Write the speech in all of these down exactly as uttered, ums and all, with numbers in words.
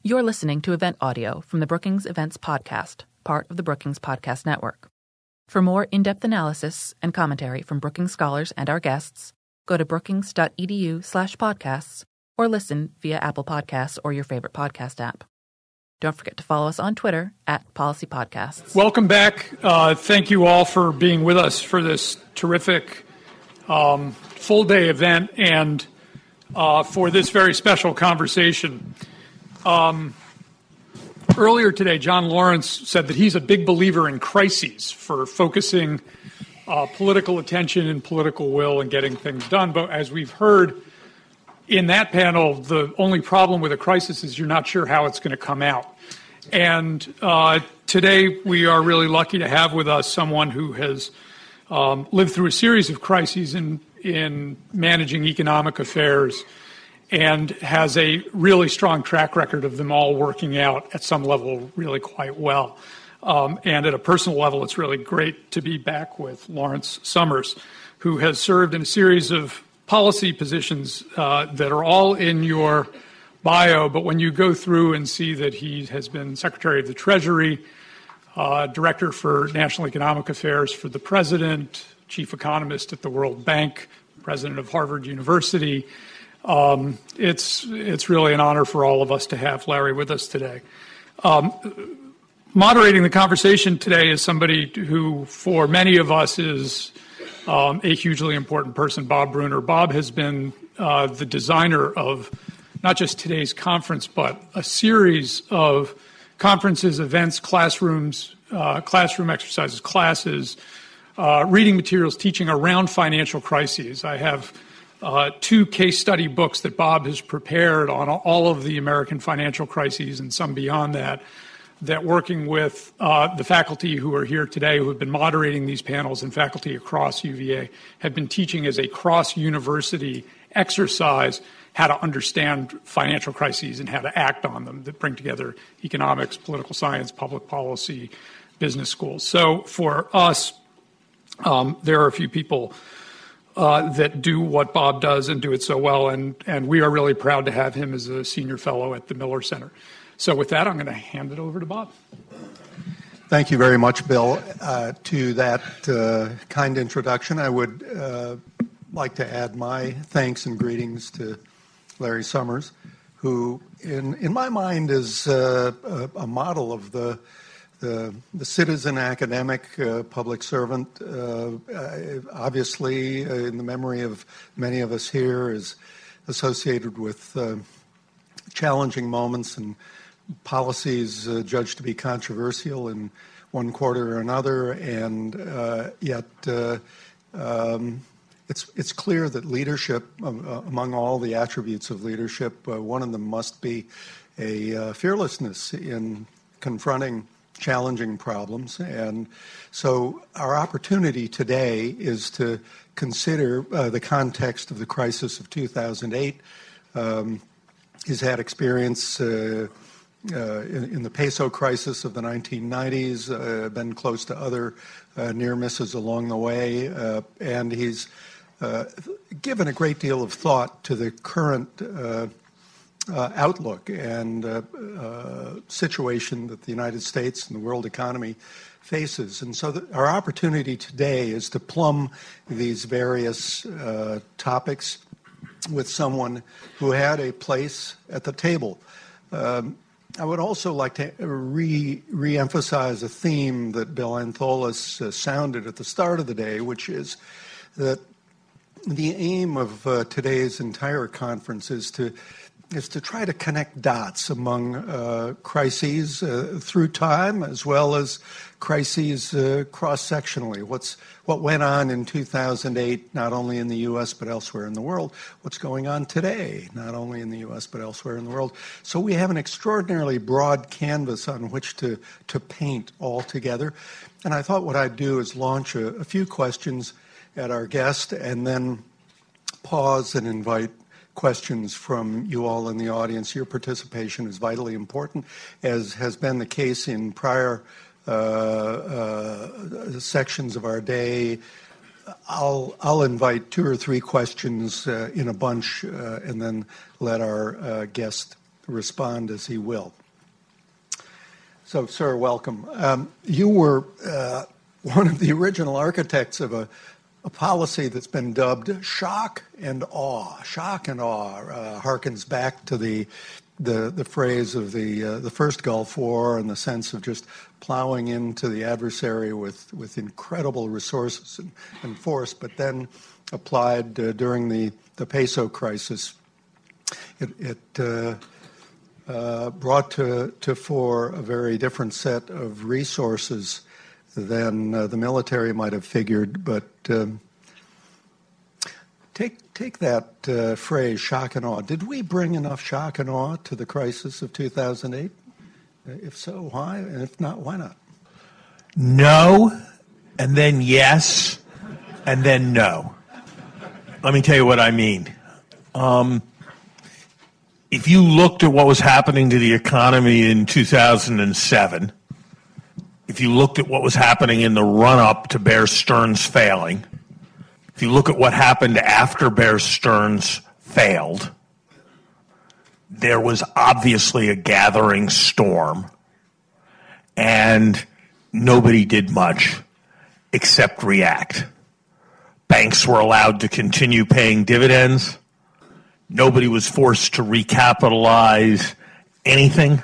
You're listening to event audio from the Brookings Events Podcast, part of the Brookings Podcast Network. For more in-depth analysis and commentary from Brookings scholars and our guests, go to brookings.edu slash podcasts or listen via Apple Podcasts or your favorite podcast app. Don't forget to follow us on Twitter at Policy Podcasts. Welcome back. Uh, thank you all for being with us for this terrific um, full-day event and uh, for this very special conversation. Um, earlier today, John Lawrence said that he's a big believer in crises for focusing uh, political attention and political will and getting things done. But as we've heard in that panel, the only problem with a crisis is you're not sure how it's going to come out. And uh, today we are really lucky to have with us someone who has um, lived through a series of crises in, in managing economic affairs and has a really strong track record of them all working out at some level really quite well. Um, and at a personal level, it's really great to be back with Lawrence Summers, who has served in a series of policy positions uh, that are all in your bio, but when you go through and see that he has been Secretary of the Treasury, uh, Director for National Economic Affairs for the President, Chief Economist at the World Bank, President of Harvard University, Um, it's it's really an honor for all of us to have Larry with us today. Um, moderating the conversation today is somebody who, for many of us, is um, a hugely important person, Bob Brunner. Bob has been uh, the designer of not just today's conference, but a series of conferences, events, classrooms, uh, classroom exercises, classes, uh, reading materials, teaching around financial crises. I have Uh, two case study books that Bob has prepared on all of the American financial crises and some beyond that, that working with uh, the faculty who are here today who have been moderating these panels and faculty across U V A have been teaching as a cross-university exercise how to understand financial crises and how to act on them that bring together economics, political science, public policy, business schools. So for us, um, there are a few people Uh, that do what Bob does and do it so well, and, and we are really proud to have him as a senior fellow at the Miller Center. So with that, I'm going to hand it over to Bob. Thank you very much, Bill. Uh, to that uh, kind introduction, I would uh, like to add my thanks and greetings to Larry Summers, who in, in my mind is uh, a, a model of the The, the citizen academic uh, public servant, uh, uh, obviously uh, in the memory of many of us here, is associated with uh, challenging moments and policies uh, judged to be controversial in one quarter or another, and uh, yet uh, um, it's it's clear that leadership, uh, among all the attributes of leadership, uh, one of them must be a uh, fearlessness in confronting challenging problems. And so our opportunity today is to consider uh, the context of the crisis of two thousand eight. Um, he's had experience uh, uh, in, in the peso crisis of the nineteen nineties, uh, been close to other uh, near misses along the way, uh, and he's uh, given a great deal of thought to the current uh, Uh, outlook and uh, uh, situation that the United States and the world economy faces. And so the, our opportunity today is to plumb these various uh, topics with someone who had a place at the table. Um, I would also like to re, re-emphasize a theme that Bill Antholis uh, sounded at the start of the day, which is that the aim of uh, today's entire conference is to is to try to connect dots among uh, crises uh, through time as well as crises uh, cross-sectionally. What's what went on in two thousand eight, not only in the U S but elsewhere in the world. What's going on today, not only in the U S but elsewhere in the world. So we have an extraordinarily broad canvas on which to, to paint all together. And I thought what I'd do is launch a, a few questions at our guest and then pause and invite questions from you all in the audience. Your participation is vitally important, as has been the case in prior uh, uh, sections of our day. I'll, I'll invite two or three questions uh, in a bunch uh, and then let our uh, guest respond as he will. So, sir, welcome. Um, you were uh, one of the original architects of a, a policy that's been dubbed shock and awe. Shock and awe uh, harkens back to the the, the phrase of the uh, the first Gulf War and the sense of just plowing into the adversary with, with incredible resources and, and force, but then applied uh, during the, the peso crisis. It, it uh, uh, brought to, to fore a very different set of resources than uh, the military might have figured, but um, take take that uh, phrase, shock and awe. Did we bring enough shock and awe to the crisis of two thousand eight? If so, why? And if not, why not? No, and then yes, and then no. Let me tell you what I mean. Um, if you looked at what was happening to the economy in two thousand seven, if you looked at what was happening in the run-up to Bear Stearns failing, if you look at what happened after Bear Stearns failed, there was obviously a gathering storm, and nobody did much except react. Banks were allowed to continue paying dividends. Nobody was forced to recapitalize anything.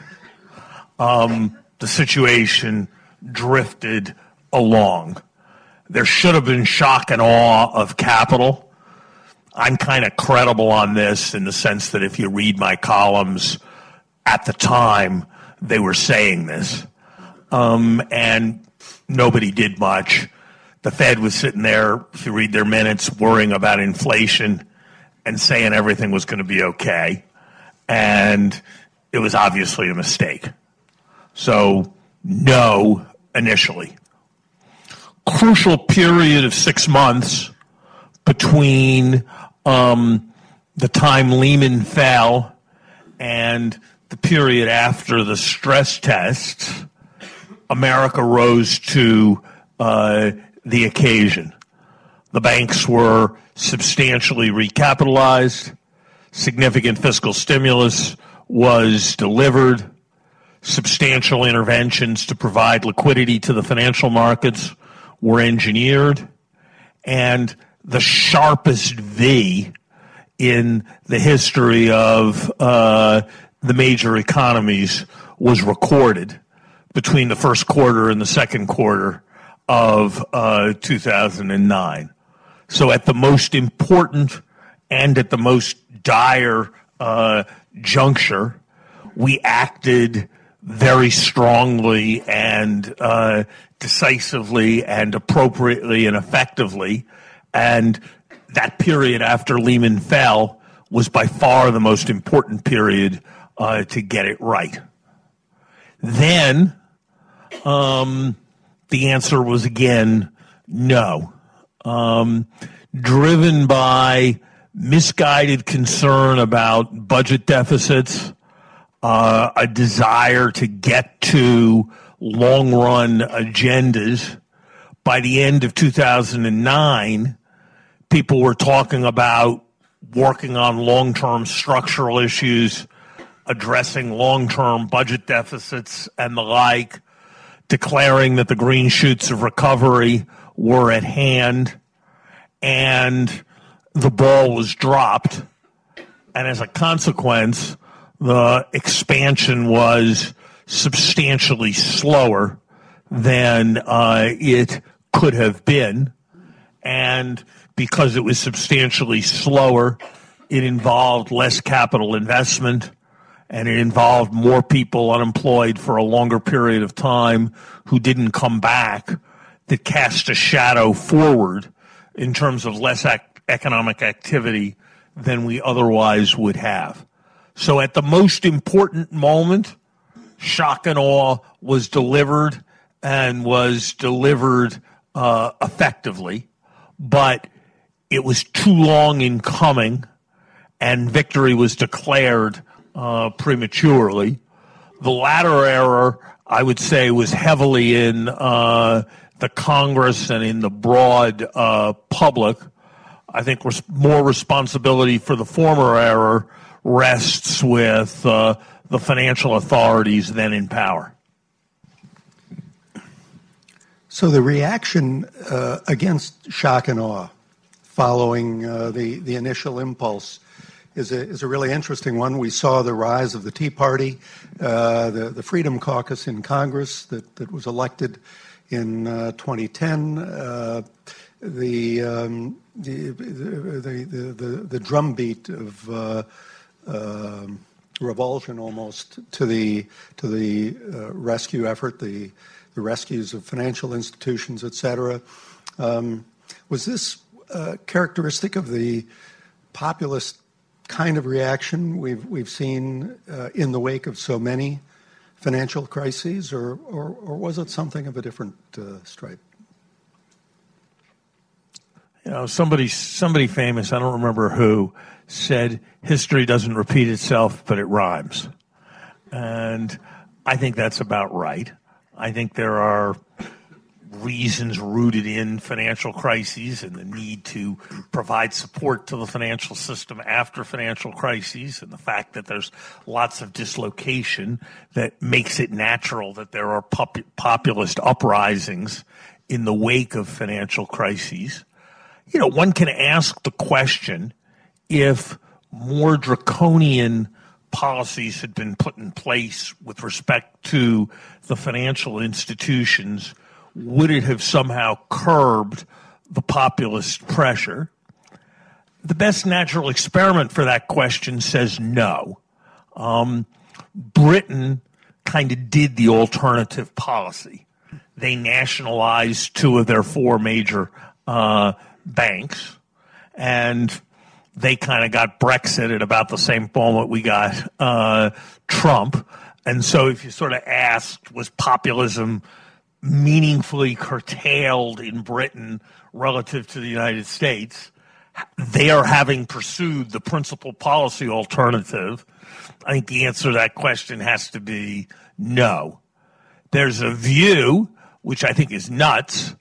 Um, the situation drifted along. There should have been shock and awe of capital. I'm kind of credible on this in the sense that if you read my columns at the time, they were saying this. Um, and nobody did much. The Fed was sitting there, if you read their minutes, worrying about inflation and saying everything was going to be okay. And it was obviously a mistake. So, no, initially. Crucial period of six months between um, the time Lehman fell and the period after the stress tests, America rose to uh, the occasion. The banks were substantially recapitalized. Significant fiscal stimulus was delivered. Substantial interventions to provide liquidity to the financial markets were engineered. And the sharpest V in the history of uh, the major economies was recorded between the first quarter and the second quarter of uh, two thousand nine. So at the most important and at the most dire uh, juncture, we acted very strongly and uh, decisively and appropriately and effectively. And that period after Lehman fell was by far the most important period uh, to get it right. Then um, the answer was again no. Um, driven by misguided concern about budget deficits, uh, a desire to get to long-run agendas. By the end of two thousand nine, people were talking about working on long-term structural issues, addressing long-term budget deficits and the like, declaring that the green shoots of recovery were at hand, and the ball was dropped. And as a consequence, the expansion was substantially slower than uh, it could have been. And because it was substantially slower, it involved less capital investment, and it involved more people unemployed for a longer period of time who didn't come back, that cast a shadow forward in terms of less ac- economic activity than we otherwise would have. So at the most important moment, shock and awe was delivered and was delivered uh, effectively, but it was too long in coming, and victory was declared uh, prematurely. The latter error, I would say, was heavily in uh, the Congress and in the broad uh, public. I think res- more responsibility for the former error rests with uh, the financial authorities then in power. So the reaction uh, against shock and awe following uh, the, the initial impulse is a, is a really interesting one. We saw the rise of the Tea Party, uh, the, the Freedom Caucus in Congress that, that was elected in uh, twenty ten, uh, the, um, the, the, the, the, the drumbeat of uh, uh, revulsion almost to the, to the uh, rescue effort, the, the rescues of financial institutions, et cetera. Um, was this uh, characteristic of the populist kind of reaction we've, we've seen uh, in the wake of so many financial crises, or, or, or was it something of a different uh, stripe? You know, somebody, somebody famous, I don't remember who, said history doesn't repeat itself, but it rhymes. And I think that's about right. I think there are reasons rooted in financial crises and the need to provide support to the financial system after financial crises, and the fact that there's lots of dislocation that makes it natural that there are pop- populist uprisings in the wake of financial crises. You know, one can ask the question, if more draconian policies had been put in place with respect to the financial institutions, would it have somehow curbed the populist pressure? The best natural experiment for that question says no. Um, Britain kind of did the alternative policy. They nationalized two of their four major uh, banks, and they kind of got Brexit at about the same moment we got uh, Trump. And so if you sort of asked, was populism meaningfully curtailed in Britain relative to the United States, they are having pursued the principal policy alternative. I think the answer to that question has to be no. There's a view, which I think is nuts,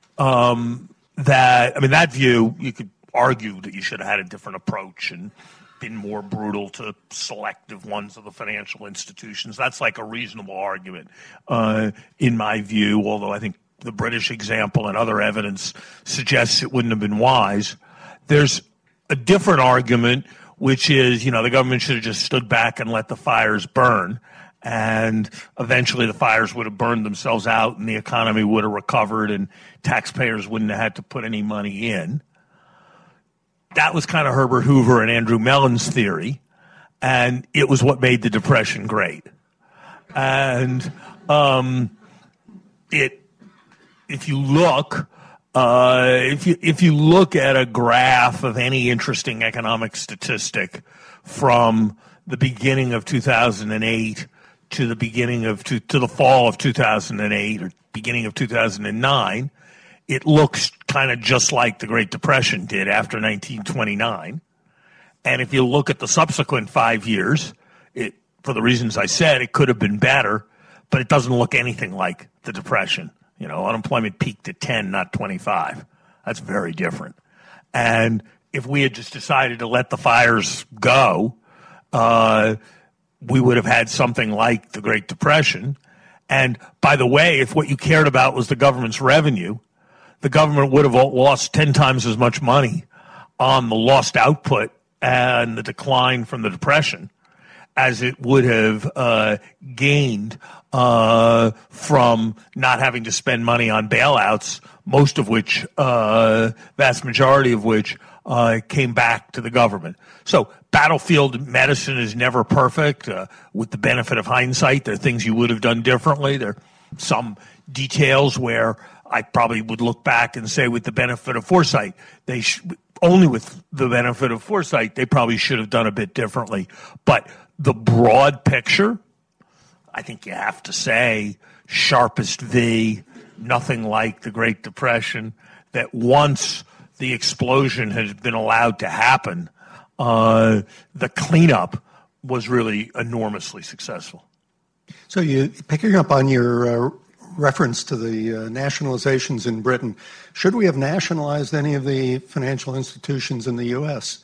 um, that, I mean, that view, you could argue that you should have had a different approach and been more brutal to selective ones of the financial institutions. That's like a reasonable argument, uh, in my view, although I think the British example and other evidence suggests it wouldn't have been wise. There's a different argument, which is, you know, the government should have just stood back and let the fires burn, and eventually the fires would have burned themselves out and the economy would have recovered and taxpayers wouldn't have had to put any money in. That was kind of Herbert Hoover and Andrew Mellon's theory, and it was what made the Depression great. And um, it, if you look, uh, if you if you look at a graph of any interesting economic statistic from the beginning of two thousand eight to the beginning of to, to the fall of two thousand eight or beginning of two thousand nine. It looks kind of just like the Great Depression did after nineteen twenty-nine. And if you look at the subsequent five years, it, for the reasons I said, it could have been better, but it doesn't look anything like the Depression. You know, unemployment peaked at ten, not twenty-five. That's very different. And if we had just decided to let the fires go, uh, we would have had something like the Great Depression. And by the way, if what you cared about was the government's revenue, the government would have lost ten times as much money on the lost output and the decline from the Depression as it would have uh, gained uh, from not having to spend money on bailouts, most of which, uh, vast majority of which, uh, came back to the government. So battlefield medicine is never perfect. Uh, with the benefit of hindsight, there are things you would have done differently. There are some details where I probably would look back and say, with the benefit of foresight, they sh- only with the benefit of foresight, they probably should have done a bit differently. But the broad picture, I think you have to say, sharpest V, nothing like the Great Depression, that once the explosion has been allowed to happen, uh, the cleanup was really enormously successful. So you, picking up on your uh, reference to the uh, nationalizations in Britain, should we have nationalized any of the financial institutions in the U S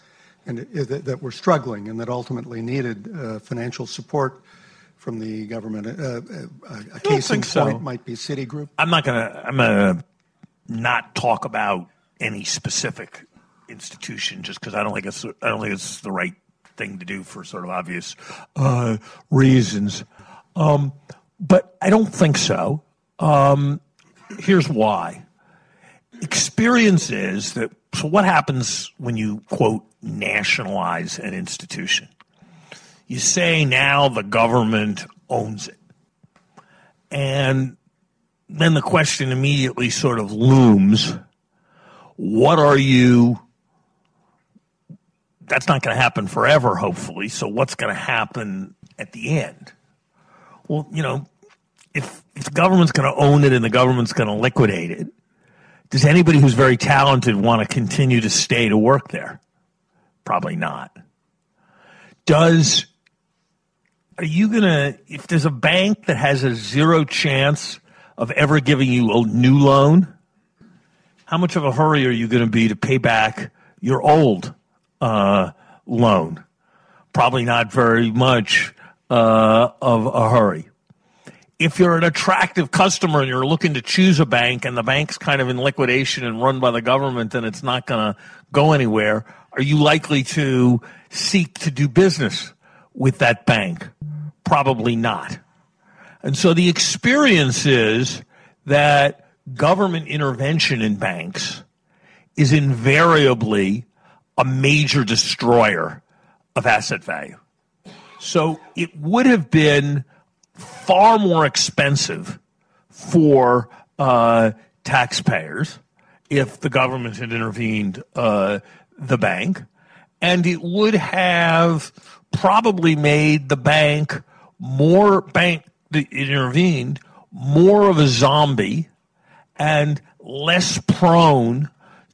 and it, that, that were struggling and that ultimately needed uh, financial support from the government. Uh, a, a case in point so. might be Citigroup. I'm not going to. I'm going to not talk about any specific institution just because I don't think it's. I don't think it's the right thing to do for sort of obvious uh, reasons. Um, but I don't think so. Um, here's why. Experience is that. So what happens when you quote nationalize an institution? You say now the government owns it. And then the question immediately sort of looms, what are you, that's not going to happen forever, hopefully, so what's going to happen at the end? Well, you know, if, if the government's going to own it and the government's going to liquidate it, does anybody who's very talented want to continue to stay to work there? Probably not. Does Are you going to, if there's a bank that has a zero chance of ever giving you a new loan, how much of a hurry are you going to be to pay back your old uh, loan? Probably not very much uh, of a hurry. If you're an attractive customer and you're looking to choose a bank and the bank's kind of in liquidation and run by the government and it's not going to go anywhere, are you likely to seek to do business with that bank? Probably not. And so the experience is that government intervention in banks is invariably a major destroyer of asset value. So it would have been far more expensive for uh, taxpayers if the government had intervened uh, the bank, and it would have probably made the bank more bank that intervened more of a zombie and less prone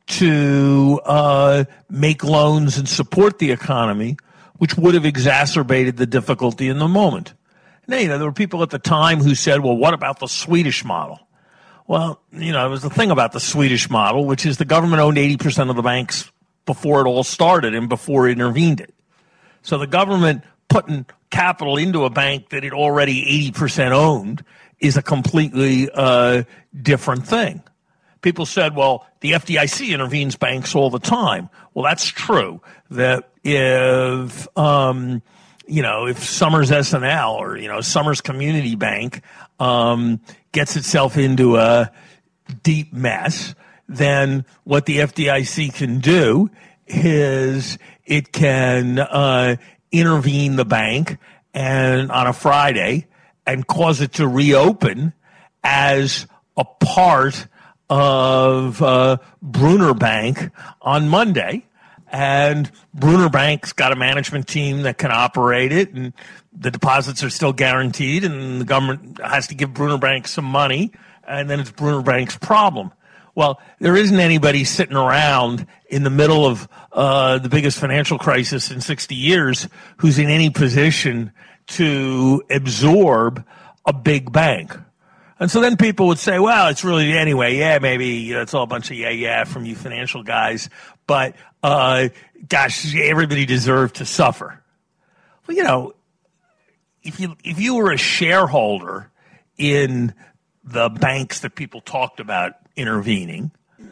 to uh, make loans and support the economy, which would have exacerbated the difficulty in the moment. Now, you know, there were people at the time who said, well, what about the Swedish model? Well, you know, there was the thing about the Swedish model, which is the government owned eighty percent of the banks before it all started and before it intervened it. So the government putting capital into a bank that it already eighty percent owned is a completely uh, different thing. People said, well, the F D I C intervenes banks all the time. Well, that's true. That if, um, you know, if Summers S and L or, you know, Summers Community Bank um, gets itself into a deep mess, then what the F D I C can do is it can uh, intervene the bank and on a Friday and cause it to reopen as a part of uh, Brunner Bank on Monday. And Brunner Bank's got a management team that can operate it, and the deposits are still guaranteed, and the government has to give Brunner Bank some money, and then it's Brunner Bank's problem. Well, there isn't anybody sitting around in the middle of uh, the biggest financial crisis in sixty years who's in any position to absorb a big bank. And so then people would say, well, it's really, anyway, yeah, maybe you know, it's all a bunch of yeah, yeah from you financial guys, but uh, gosh, everybody deserved to suffer. Well, you know, if you if you were a shareholder in the banks that people talked about intervening,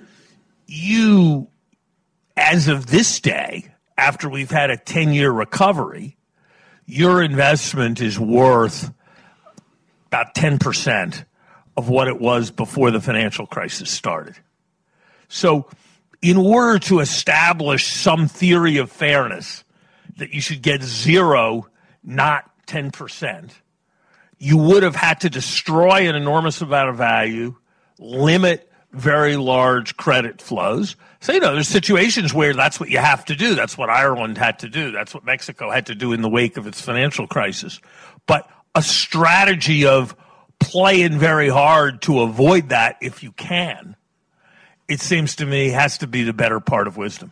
you, as of this day, after we've had a ten-year recovery, your investment is worth about ten percent of what it was before the financial crisis started. So in order to establish some theory of fairness that you should get zero, not ten percent, you would have had to destroy an enormous amount of value, limit very large credit flows. So, you know, there's situations where that's what you have to do. That's what Ireland had to do. That's what Mexico had to do in the wake of its financial crisis. But a strategy of playing very hard to avoid that if you can, it seems to me, has to be the better part of wisdom.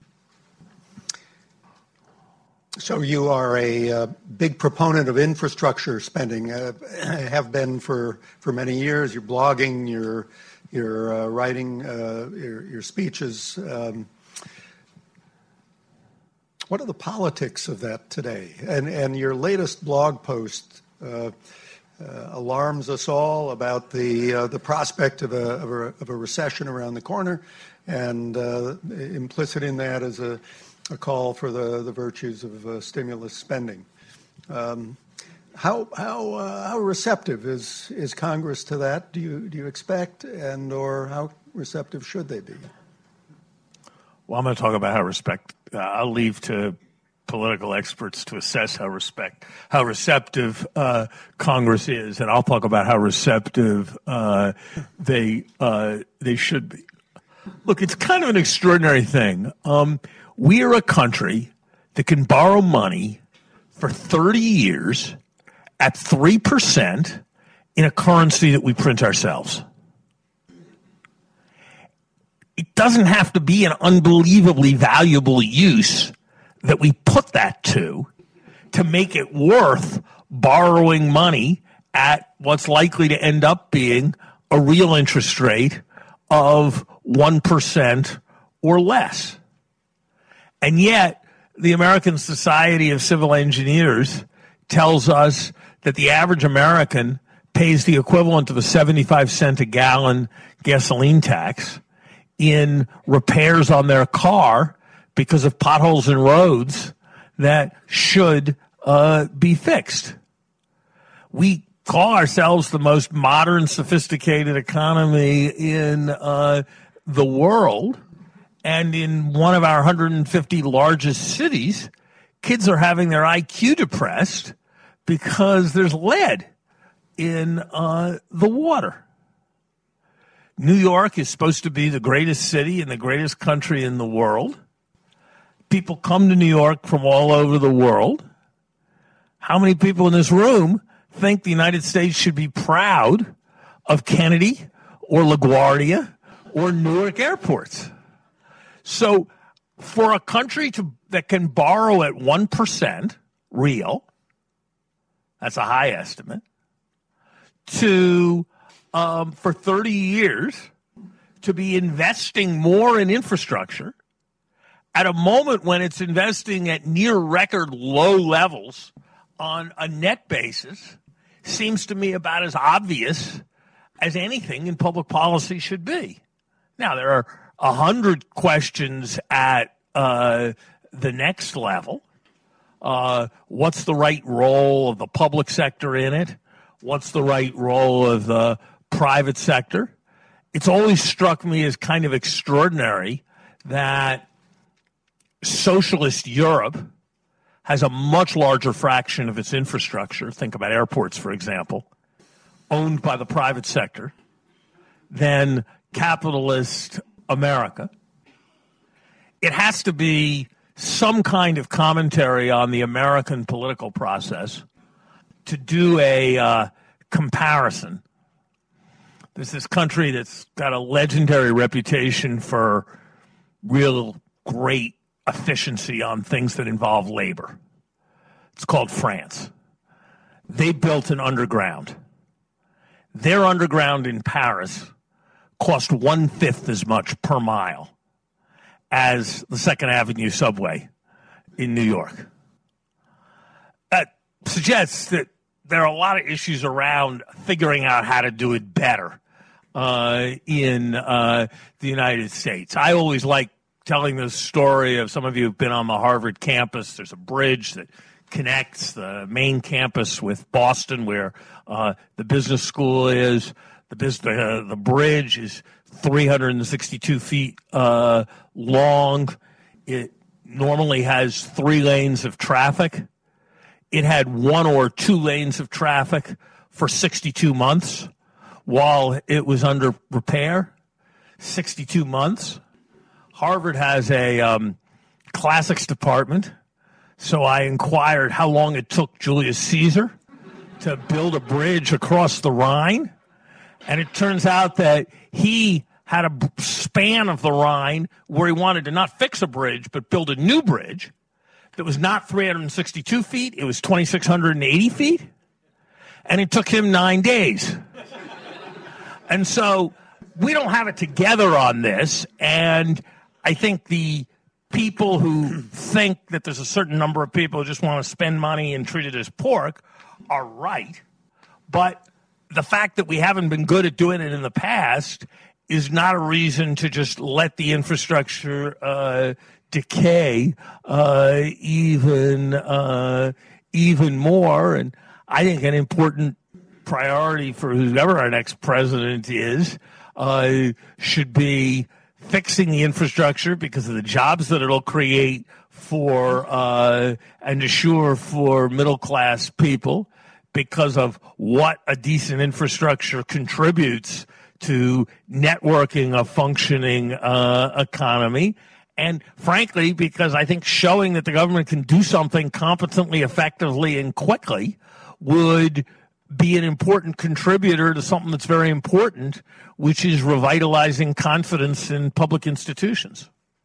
So you are a uh, big proponent of infrastructure spending, uh, have been for, for many years. You're blogging, you're, you're uh, writing uh, your, your speeches. Um, what are the politics of that today? And, and your latest blog post uh, uh, alarms us all about the uh, the prospect of a, of a of a recession around the corner, and uh, implicit in that is a, a call for the, the virtues of uh, stimulus spending. Um, how how uh, how receptive is is Congress to that? Do you do you expect, and or how receptive should they be? Well, I'm going to talk about how respect. Uh, I'll leave to political experts to assess how respect, how receptive uh, Congress is, and I'll talk about how receptive uh, they uh, they should be. Look, it's kind of an extraordinary thing. Um, we are a country that can borrow money for thirty years at three percent in a currency that we print ourselves. It doesn't have to be an unbelievably valuable use that we put that to to make it worth borrowing money at what's likely to end up being a real interest rate of one percent or less. And yet, the American Society of Civil Engineers tells us that the average American pays the equivalent of a seventy-five cent a gallon gasoline tax in repairs on their car because of potholes in roads that should uh, be fixed. We call ourselves the most modern, sophisticated economy in uh, the world, and in one of our one hundred fifty largest cities, kids are having their I Q depressed because there's lead in uh, the water. New York is supposed to be the greatest city in the greatest country in the world. People come to New York from all over the world. How many people in this room think the United States should be proud of Kennedy or LaGuardia or Newark airports? So for a country to, that can borrow at one percent real, that's a high estimate, to um, for thirty years to be investing more in infrastructure at a moment when it's investing at near record low levels on a net basis seems to me about as obvious as anything in public policy should be. Now, there are a hundred questions at uh, the next level. Uh, what's the right role of the public sector in it? What's the right role of the private sector? It's always struck me as kind of extraordinary that socialist Europe has a much larger fraction of its infrastructure, think about airports, for example, owned by the private sector, than capitalist America. It has to be some kind of commentary on the American political process to do a uh, comparison. There's this country that's got a legendary reputation for real great efficiency on things that involve labor. It's called France. They built an underground. Their underground in Paris cost one-fifth as much per mile as the Second Avenue subway in New York. That suggests that there are a lot of issues around figuring out how to do it better uh, in uh, the United States. I always like telling the story of some of you who've been on the Harvard campus. There's a bridge that connects the main campus with Boston, where uh, the business school is. The, biz- the, the bridge is three hundred sixty-two feet uh, long. It normally has three lanes of traffic. It had one or two lanes of traffic for sixty-two months while it was under repair. sixty-two months. Harvard has a um, classics department, so I inquired how long it took Julius Caesar to build a bridge across the Rhine, and it turns out that he had a span of the Rhine where he wanted to not fix a bridge but build a new bridge that was not three hundred sixty-two feet, it was two thousand six hundred eighty feet, and it took him nine days. And so we don't have it together on this, and I think the people who think that there's a certain number of people who just want to spend money and treat it as pork are right. But the fact that we haven't been good at doing it in the past is not a reason to just let the infrastructure uh, decay uh, even uh, even more. And I think an important priority for whoever our next president is uh, should be fixing the infrastructure because of the jobs that it'll create for uh, and assure for middle-class people, because of what a decent infrastructure contributes to networking a functioning uh, economy. And frankly, because I think showing that the government can do something competently, effectively, and quickly would be an important contributor to something that's very important, which is revitalizing confidence in public institutions.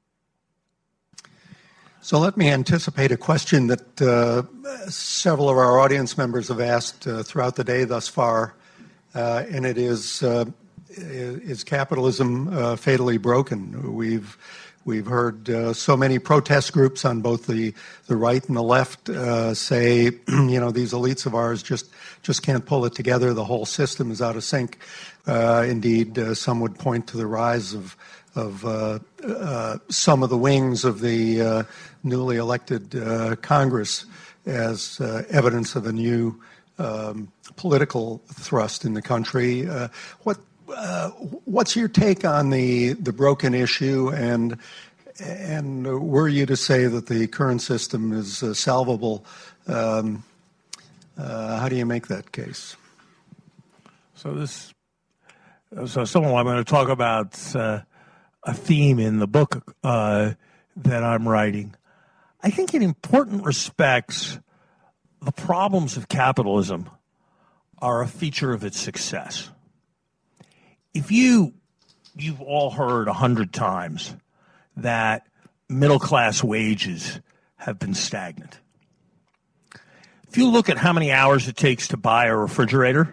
So let me anticipate a question that uh, several of our audience members have asked uh, throughout the day thus far, uh, and it is, uh, is capitalism uh, fatally broken? We've We've heard uh, so many protest groups on both the, the right and the left uh, say, you know, these elites of ours just, just can't pull it together. The whole system is out of sync. Uh, indeed, uh, some would point to the rise of of uh, uh, some of the wings of the uh, newly elected uh, Congress as uh, evidence of a new um, political thrust in the country. Uh, what Uh, what's your take on the, the broken issue, and and were you to say that the current system is uh, salvable, um, uh, how do you make that case? So this, so someone I'm going to talk about uh, a theme in the book uh, that I'm writing. I think in important respects, the problems of capitalism are a feature of its success. If you, you've all heard a hundred times that middle-class wages have been stagnant. If you look at how many hours it takes to buy a refrigerator,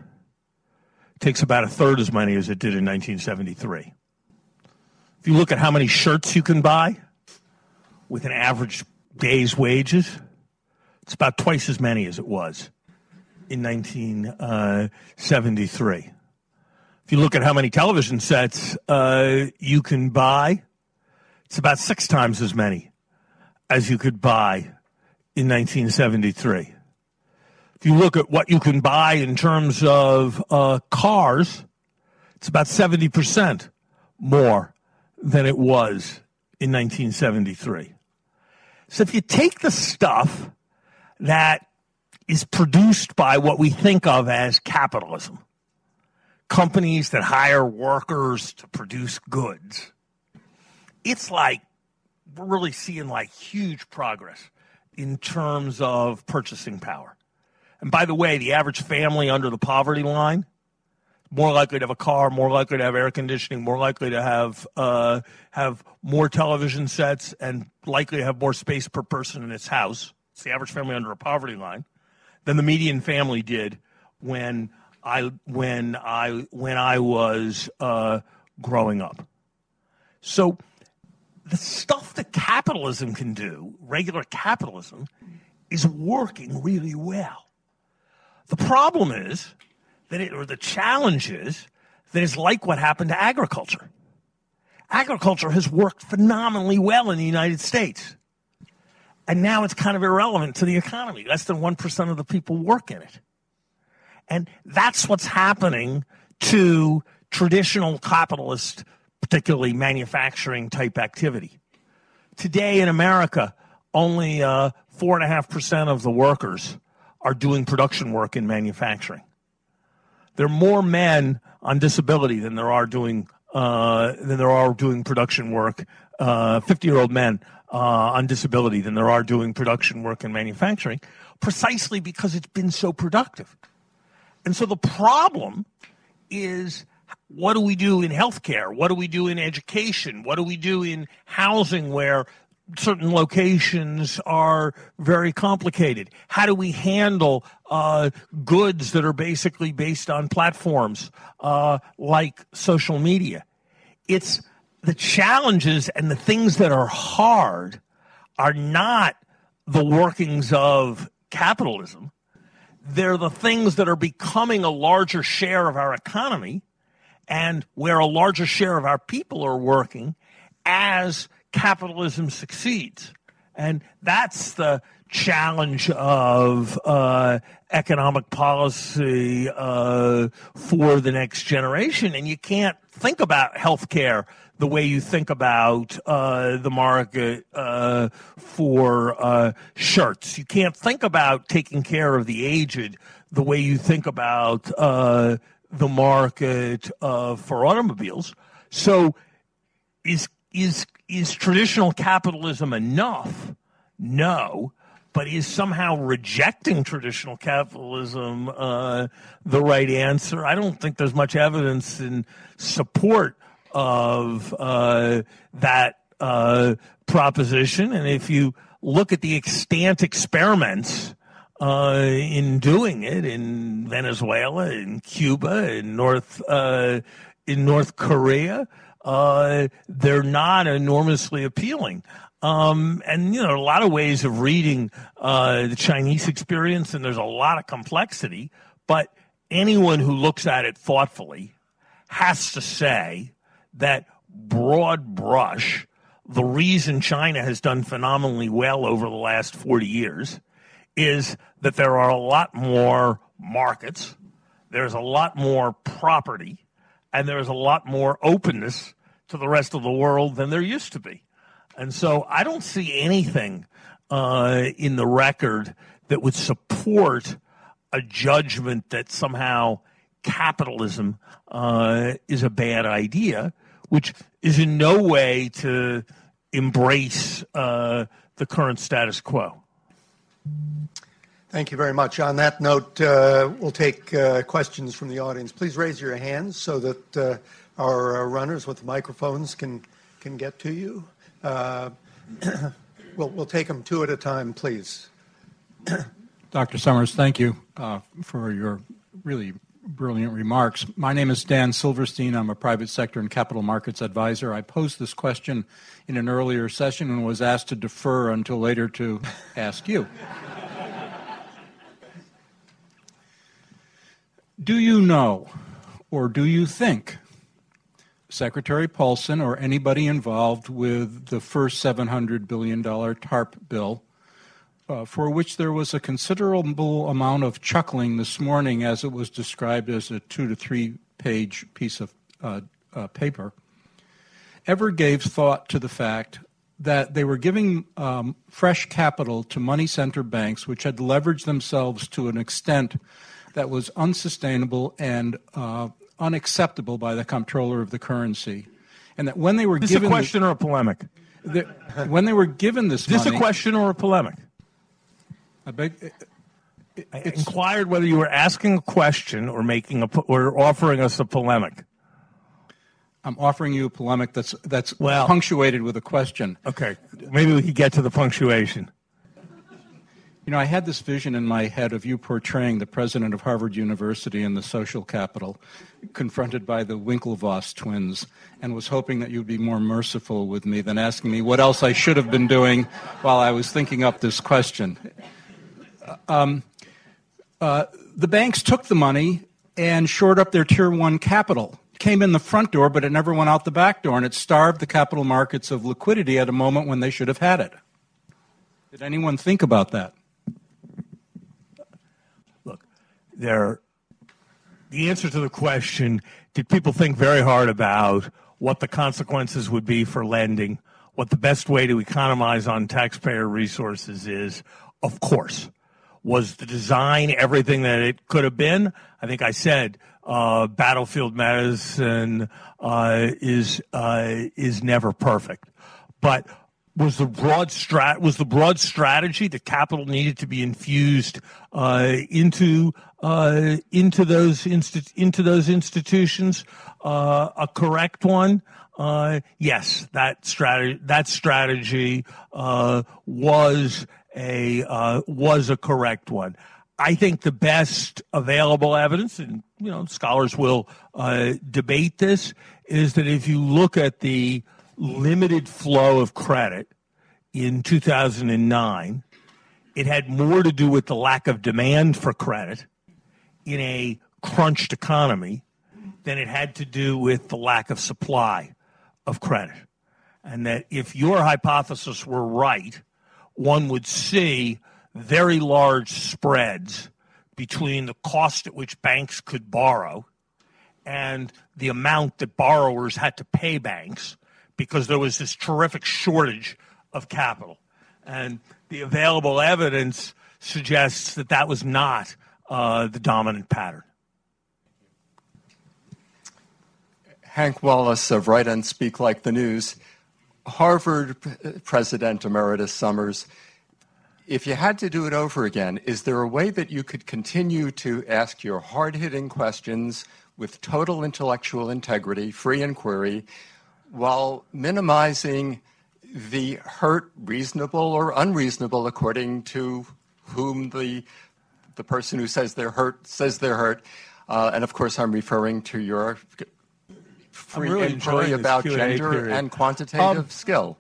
it takes about a third as many as it did in nineteen seventy-three. If you look at how many shirts you can buy with an average day's wages, it's about twice as many as it was in nineteen seventy-three. If you look at how many television sets uh, you can buy, it's about six times as many as you could buy in nineteen seventy-three. If you look at what you can buy in terms of uh, cars, it's about seventy percent more than it was in nineteen seventy-three. So if you take the stuff that is produced by what we think of as capitalism, companies that hire workers to produce goods, it's like we're really seeing like huge progress in terms of purchasing power. And by the way, the average family under the poverty line, more likely to have a car, more likely to have air conditioning, more likely to have uh, have more television sets, and likely to have more space per person in its house. It's the average family under a poverty line than the median family did when I when I when I was uh, growing up. So the stuff that capitalism can do, regular capitalism, is working really well. The problem is that it, or the challenge is that it's like what happened to agriculture. Agriculture has worked phenomenally well in the United States, and now it's kind of irrelevant to the economy. Less than one percent of the people work in it. And that's what's happening to traditional capitalist, particularly manufacturing type activity. Today in America, only uh, four and a half percent of the workers are doing production work in manufacturing. There are more men on disability than there are doing uh, than there are doing production work. Uh, fifty-year-old men uh, on disability than there are doing production work in manufacturing, precisely because it's been so productive. And so the problem is, what do we do in healthcare? What do we do in education? What do we do in housing where certain locations are very complicated? How do we handle uh, goods that are basically based on platforms uh, like social media? It's the challenges and the things that are hard are not the workings of capitalism. They're the things that are becoming a larger share of our economy and where a larger share of our people are working as capitalism succeeds. And that's the challenge of uh, economic policy uh, for the next generation. And you can't think about healthcare the way you think about uh, the market uh, for uh, shirts. You can't think about taking care of the aged the way you think about uh, the market uh, for automobiles. So is is is traditional capitalism enough? No. But is somehow rejecting traditional capitalism uh, the right answer? I don't think there's much evidence in support of uh, that uh, proposition. And if you look at the extant experiments uh, in doing it in Venezuela, in Cuba, in North uh, in North Korea, uh, they're not enormously appealing. Um, and, you know, a lot of ways of reading uh, the Chinese experience, and there's a lot of complexity, but anyone who looks at it thoughtfully has to say that broad brush, the reason China has done phenomenally well over the last forty years is that there are a lot more markets, there's a lot more property, and there's a lot more openness to the rest of the world than there used to be. And so I don't see anything uh, in the record that would support a judgment that somehow capitalism uh, is a bad idea, which is in no way to embrace uh, the current status quo. Thank you very much. On that note, uh, we'll take uh, questions from the audience. Please raise your hands so that uh, our uh, runners with the microphones can, can get to you. Uh, we'll, we'll take them two at a time, please. Doctor Summers, thank you uh, for your really brilliant remarks. My name is Dan Silverstein. I'm a private sector and capital markets advisor. I posed this question in an earlier session and was asked to defer until later to ask you. Do you know, or do you think, Secretary Paulson or anybody involved with the first seven hundred billion dollars TARP bill, uh, for which there was a considerable amount of chuckling this morning as it was described as a two to three page piece of uh, uh, paper, ever gave thought to the fact that they were giving um, fresh capital to money center banks which had leveraged themselves to an extent that was unsustainable and uh, unacceptable by the comptroller of the currency, and that when they were Is given this a question the, or a polemic? The, when they were given this, Is this money, a question or a polemic? I beg. It, it, I inquired whether you were asking a question or making a or offering us a polemic. I'm offering you a polemic that's that's well, punctuated with a question. Okay, maybe we could get to the punctuation. You know, I had this vision in my head of you portraying the president of Harvard University in The Social Capital, confronted by the Winklevoss twins, and was hoping that you'd be more merciful with me than asking me what else I should have been doing while I was thinking up this question. Um, uh, the banks took the money and shored up their Tier one capital. It came in the front door, but it never went out the back door, and it starved the capital markets of liquidity at a moment when they should have had it. Did anyone think about that? There, the answer to the question, did people think very hard about what the consequences would be for lending, what the best way to economize on taxpayer resources is? Of course. Was the design everything that it could have been? I think I said uh, battlefield medicine uh, is uh, is never perfect. But Was the broad strat was the broad strategy that capital needed to be infused uh, into uh, into those insti- into those institutions uh, a correct one? Uh, yes, that strategy that strategy uh, was a uh, was a correct one. I think the best available evidence, and you know, scholars will uh, debate this, is that if you look at the limited flow of credit in two thousand nine, it had more to do with the lack of demand for credit in a crunched economy than it had to do with the lack of supply of credit. And that if your hypothesis were right, one would see very large spreads between the cost at which banks could borrow and the amount that borrowers had to pay banks, because there was this terrific shortage of capital. And the available evidence suggests that that was not uh, the dominant pattern. Hank Wallace of Write and Speak Like the News. Harvard President Emeritus Summers, if you had to do it over again, is there a way that you could continue to ask your hard-hitting questions with total intellectual integrity, free inquiry, while minimizing the hurt, reasonable or unreasonable, according to whom the the person who says they're hurt says they're hurt? Uh, and of course, I'm referring to your free really inquiry about gender period. and quantitative um, skill.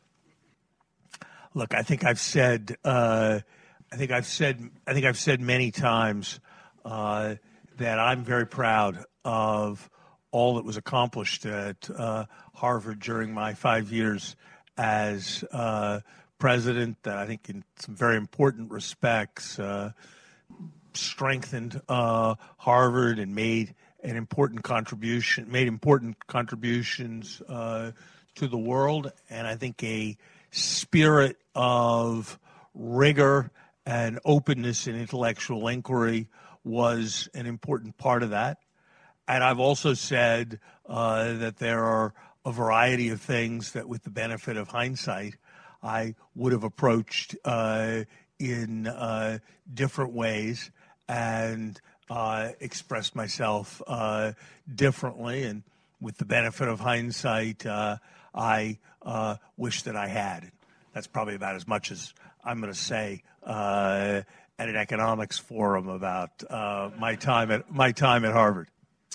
Look, I think I've said, uh, I think I've said, I think I've said many times uh, that I'm very proud of all that was accomplished at uh, Harvard during my five years as uh, president. That I think, in some very important respects, uh, strengthened uh, Harvard and made an important contribution, made important contributions uh, to the world, and I think a spirit of rigor and openness in intellectual inquiry was an important part of that. And I've also said uh, that there are a variety of things that, with the benefit of hindsight, I would have approached uh, in uh, different ways and uh, expressed myself uh, differently. And with the benefit of hindsight, uh, I uh, wish that I had. That's probably about as much as I'm going to say uh, at an economics forum about uh, my time at my time at Harvard.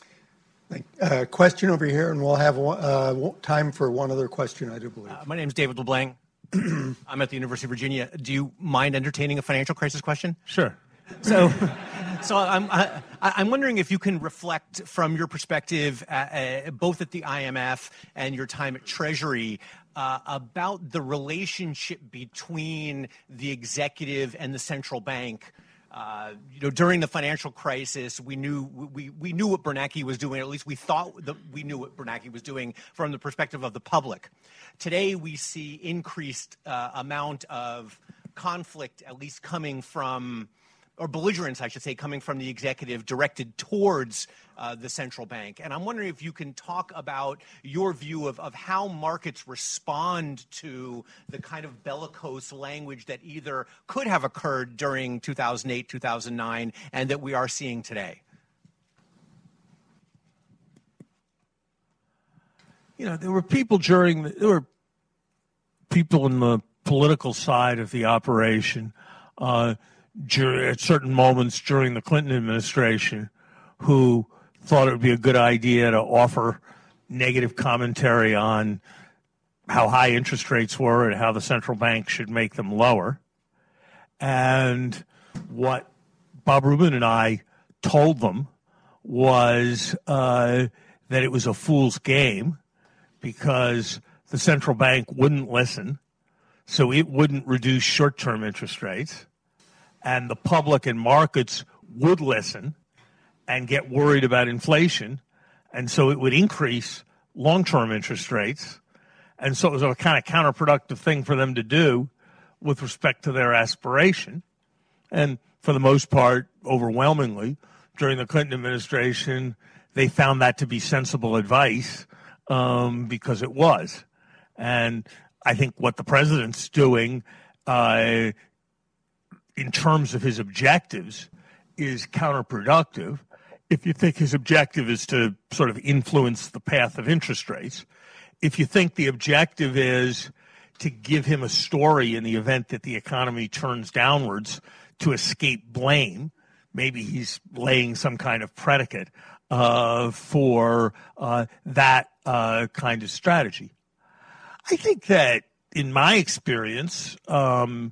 Uh, question over here, and we'll have one, uh, time for one other question, I do believe. Uh, my name is David LeBlanc. I'm at the University of Virginia. Do you mind entertaining a financial crisis question? Sure. So, so I'm I, I'm wondering if you can reflect from your perspective, uh, uh, both at the I M F and your time at Treasury, uh, about the relationship between the executive and the central bank. Uh, you know, during the financial crisis, we knew we, we knew what Bernanke was doing, or at least we thought that we knew what Bernanke was doing from the perspective of the public. Today, we see increased uh, amount of conflict, at least coming from, or belligerence, I should say, coming from the executive directed towards uh, the central bank. And I'm wondering if you can talk about your view of, of how markets respond to the kind of bellicose language that either could have occurred during two thousand eight, two thousand nine, and that we are seeing today. You know, there were people during the, there were people in the political side of the operation uh, at certain moments during the Clinton administration who thought it would be a good idea to offer negative commentary on how high interest rates were and how the central bank should make them lower. And what Bob Rubin and I told them was uh, that it was a fool's game because the central bank wouldn't listen, so it wouldn't reduce short-term interest rates. And the public and markets would listen and get worried about inflation, and so it would increase long-term interest rates. And so it was a kind of counterproductive thing for them to do with respect to their aspiration. And for the most part, overwhelmingly, during the Clinton administration, they found that to be sensible advice um, because it was. And I think what the president's doing uh, in terms of his objectives is counterproductive. If you think his objective is to sort of influence the path of interest rates, if you think the objective is to give him a story in the event that the economy turns downwards to escape blame, maybe he's laying some kind of predicate uh, for uh, that uh, kind of strategy. I think that in my experience, um,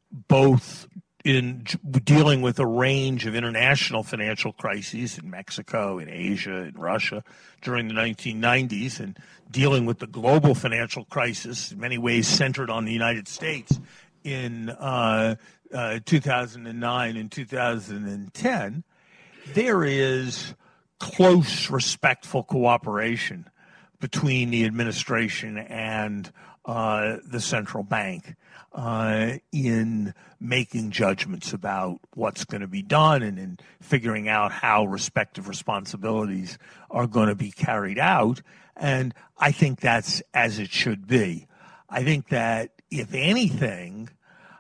both in dealing with a range of international financial crises in Mexico, in Asia, in Russia during the nineteen nineties, and dealing with the global financial crisis, in many ways centered on the United States in uh, uh, two thousand nine and two thousand ten, there is close, respectful cooperation between the administration and uh, the central bank uh, in making judgments about what's going to be done and in figuring out how respective responsibilities are going to be carried out. And I think that's as it should be. I think that, if anything,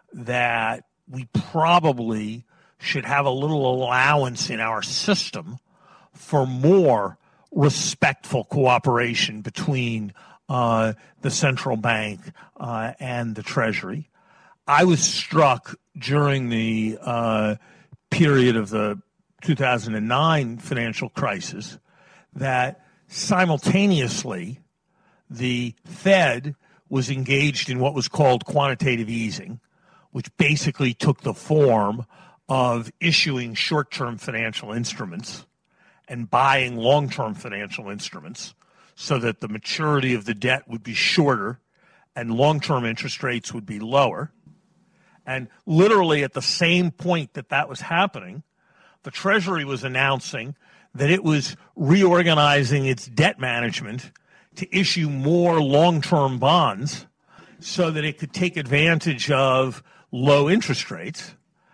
that we probably should have a little allowance in our system for more respectful cooperation between uh, the central bank uh, and the Treasury. I was struck during the uh, period of the two thousand nine financial crisis that simultaneously the Fed was engaged in what was called quantitative easing, which basically took the form of issuing short-term financial instruments and buying long-term financial instruments so that the maturity of the debt would be shorter and long-term interest rates would be lower. And literally at the same point that that was happening, the Treasury was announcing that it was reorganizing its debt management to issue more long-term bonds so that it could take advantage of low interest rates.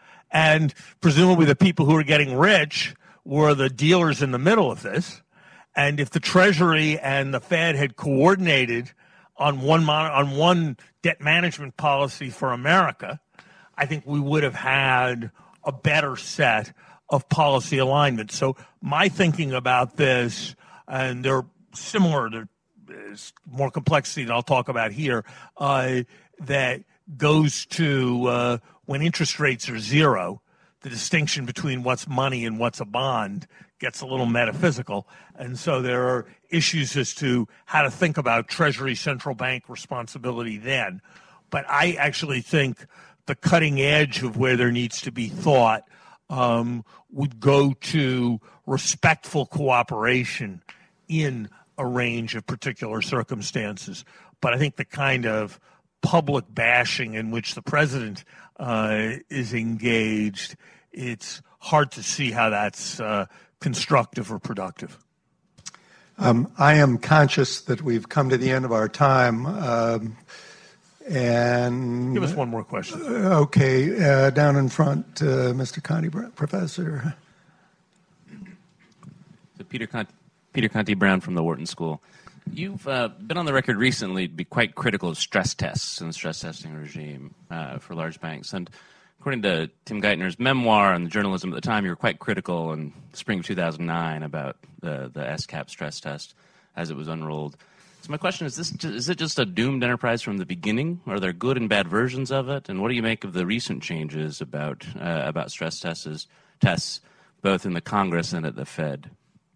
And presumably the people who were getting rich were the dealers in the middle of this. And if the Treasury and the Fed had coordinated on one mon- on one debt management policy for America, I think we would have had a better set of policy alignment. So my thinking about this, and they're similar, there's more complexity than I'll talk about here, uh, that goes to uh, when interest rates are zero, the distinction between what's money and what's a bond gets a little metaphysical. And so there are issues as to how to think about Treasury central bank responsibility then. But I actually think the cutting edge of where there needs to be thought um, would go to respectful cooperation in a range of particular circumstances. But I think the kind of public bashing in which the president uh, is engaged, it's hard to see how that's uh, constructive or productive. Um, I am conscious that we've come to the end of our time. Um, and give us one more question. Uh, okay, uh, down in front, uh, Mister Conti, Professor. So Peter Conti, Peter Conti Brown from the Wharton School. You've uh, been on the record recently to be quite critical of stress tests and the stress testing regime uh, for large banks. And according to Tim Geithner's memoir and the journalism at the time, you were quite critical in spring of two thousand nine about the, the S CAP stress test as it was unrolled. So my question is, this, is it just a doomed enterprise from the beginning? Are there good and bad versions of it? And what do you make of the recent changes about uh, about stress tests, tests, both in the Congress and at the Fed?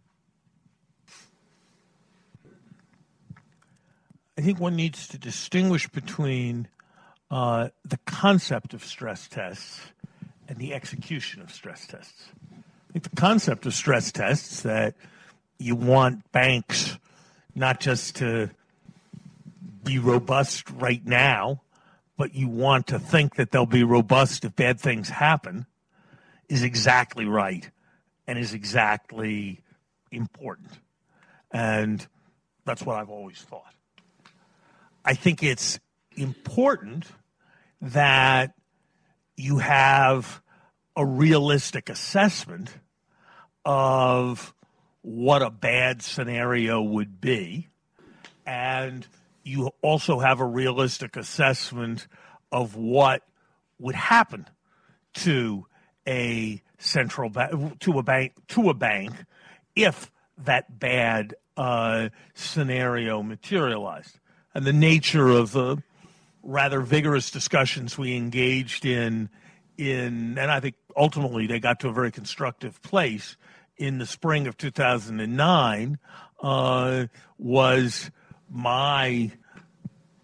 I think one needs to distinguish between uh, the concept of stress tests and the execution of stress tests. I think the concept of stress tests, that you want banks not just to be robust right now, but you want to think that they'll be robust if bad things happen, is exactly right and is exactly important. And that's what I've always thought. I think it's important that you have a realistic assessment of what a bad scenario would be, and you also have a realistic assessment of what would happen to a central bank, to a bank, to a bank, if that bad uh, scenario materialized. And the nature of the rather vigorous discussions we engaged in, in, and I think ultimately they got to a very constructive place in the spring of two thousand nine, uh, was my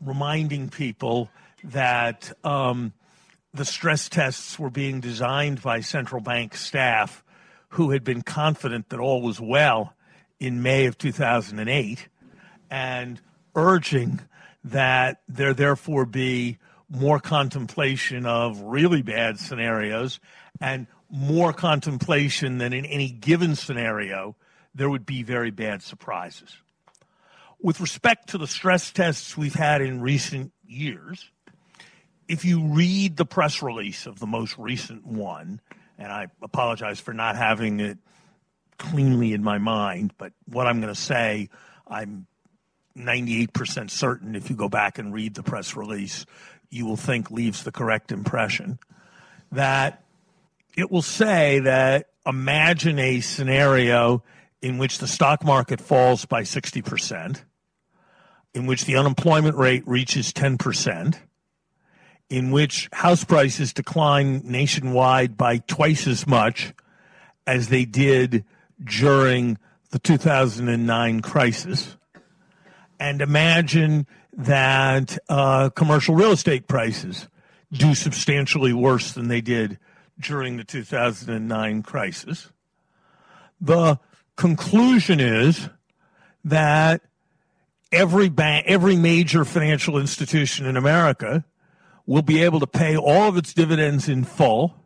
reminding people that um, the stress tests were being designed by central bank staff who had been confident that all was well in May of two thousand eight, and urging that there therefore be more contemplation of really bad scenarios and more contemplation than in any given scenario there would be very bad surprises. With respect to the stress tests we've had in recent years, if you read the press release of the most recent one, and I apologize for not having it cleanly in my mind, but what I'm going to say, I'm ninety-eight percent certain if you go back and read the press release, you will think leaves the correct impression, that it will say that imagine a scenario in which the stock market falls by sixty percent, in which the unemployment rate reaches ten percent, in which house prices decline nationwide by twice as much as they did during the two thousand nine crisis, and imagine that uh, commercial real estate prices do substantially worse than they did during the two thousand nine crisis. The conclusion is that every bank, every major financial institution in America will be able to pay all of its dividends in full,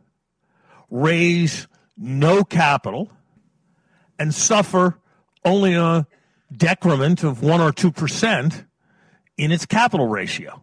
raise no capital, and suffer only a decrement of one or two percent in its capital ratio.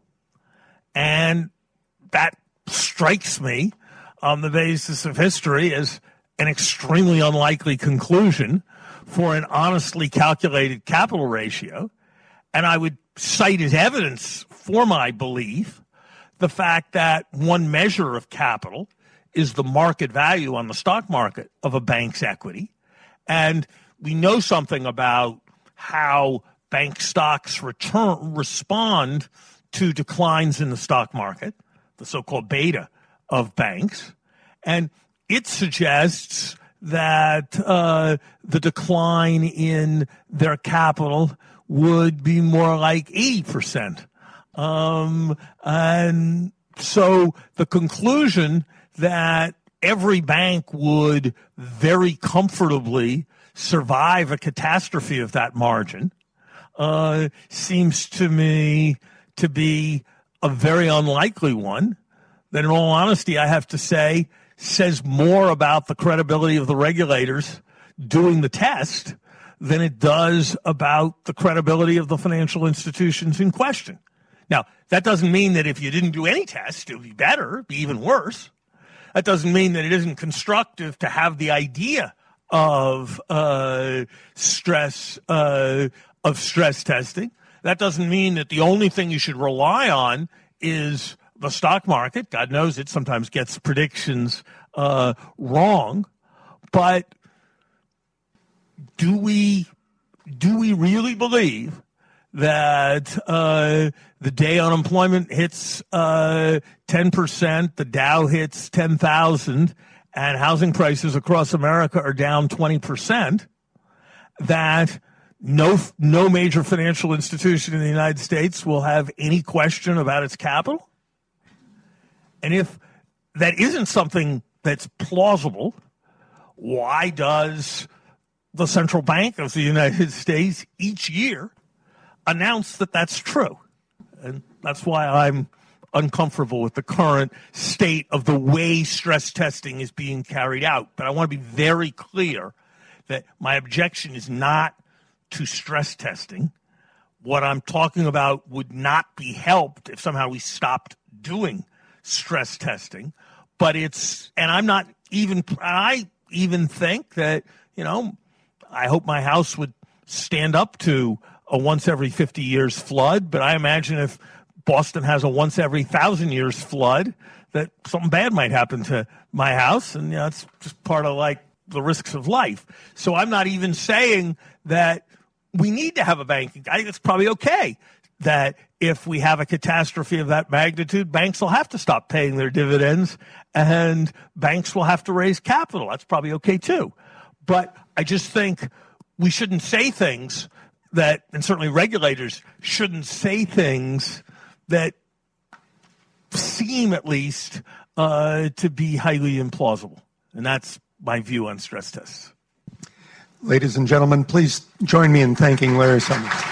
And that strikes me on the basis of history as an extremely unlikely conclusion for an honestly calculated capital ratio. And I would cite as evidence for my belief the fact that one measure of capital is the market value on the stock market of a bank's equity. And we know something about how bank stocks return, respond to declines in the stock market, the so-called beta of banks. And it suggests that uh, the decline in their capital would be more like eighty percent. Um, and so the conclusion that every bank would very comfortably survive a catastrophe of that margin uh, seems to me to be a very unlikely one. That, in all honesty, I have to say, says more about the credibility of the regulators doing the test than it does about the credibility of the financial institutions in question. Now, that doesn't mean that if you didn't do any test, it would be better, it'd be even worse. That doesn't mean that it isn't constructive to have the idea of uh, stress uh, of stress testing. That doesn't mean that the only thing you should rely on is the stock market. God knows it sometimes gets predictions uh, wrong. But do we do we really believe that uh, the day unemployment hits uh, ten percent, the Dow hits ten thousand, and housing prices across America are down twenty percent, that no no major financial institution in the United States will have any question about its capital? And if that isn't something that's plausible, why does the Central Bank of the United States each year announce that that's true? And that's why I'm uncomfortable with the current state of the way stress testing is being carried out. But I want to be very clear that my objection is not to stress testing. What I'm talking about would not be helped if somehow we stopped doing stress testing. But it's, and I'm not even, I even think that, you know, I hope my house would stand up to a once every fifty years flood, but I imagine if Boston has a once every thousand years flood, that something bad might happen to my house, and you know, it's just part of like the risks of life. So I'm not even saying that we need to have a banking. I think it's probably okay that if we have a catastrophe of that magnitude, banks will have to stop paying their dividends, and banks will have to raise capital. That's probably okay too. But I just think we shouldn't say things that, and certainly regulators, shouldn't say things that seem, at least, uh, to be highly implausible. And that's my view on stress tests. Ladies and gentlemen, please join me in thanking Larry Summers.